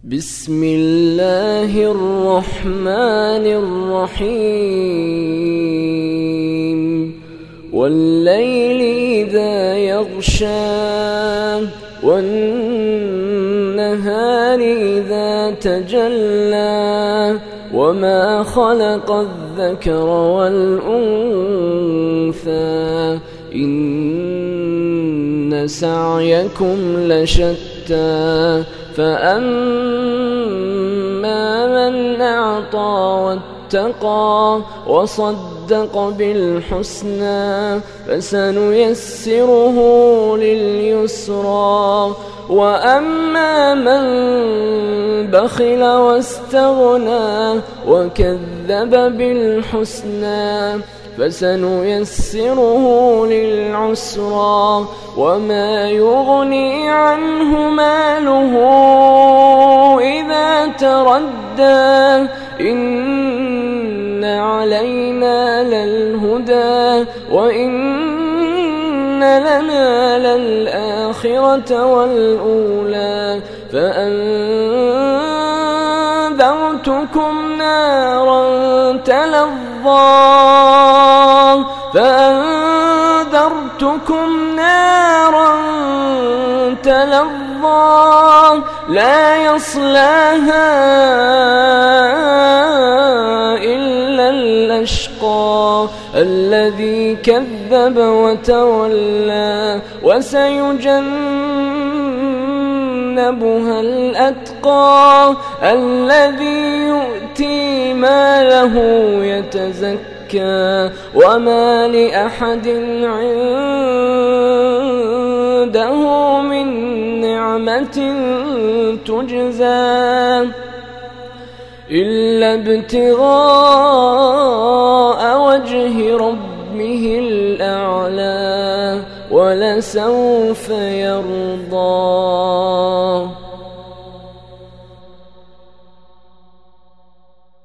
بسم الله الرحمن الرحيم والليل إذا يغشى والنهار إذا تجلى وما خلق الذكر والأنثى إن سعيكم لشتى فأما من أعطى واتقى وصدق بالحسنى فسنيسره لليسرى وأما من بخل واستغنى وكذب بالحسنى فسنيسره للعسرى وما يغني عنه ماله إذا تردى إن علينا للهدى وإن لنا للآخرة والأولى فأنذرتكم نارا تلظى لا يصلاها إلا الأشقى الذي كذب وتولى وسيجنبها الأتقى الذي يؤتي ماله يتزكى وما لأحد عنده من نعمة تجزى إلا ابتغاء وجه ربه الأعلى ولسوف يرضى.